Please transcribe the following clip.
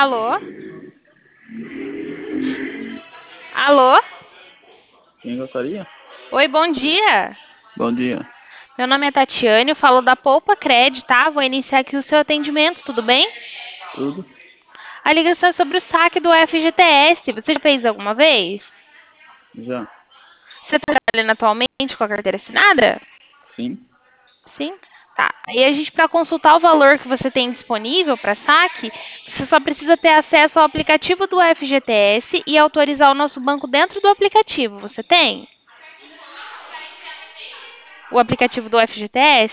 Alô? Alô? Quem gostaria? Oi, bom dia. Bom dia. Meu nome é Tatiane, eu falo da Poupa Cred, tá? Vou iniciar aqui o seu atendimento, tudo bem? Tudo? A ligação é sobre o saque do FGTS. Você já fez alguma vez? Já? Você está trabalhando atualmente com a carteira assinada? Sim? Sim? Tá. Aí a gente, para consultar o valor que você tem disponível para saque, você só precisa ter acesso ao aplicativo do FGTS e autorizar o nosso banco dentro do aplicativo. Você tem? O aplicativo do FGTS?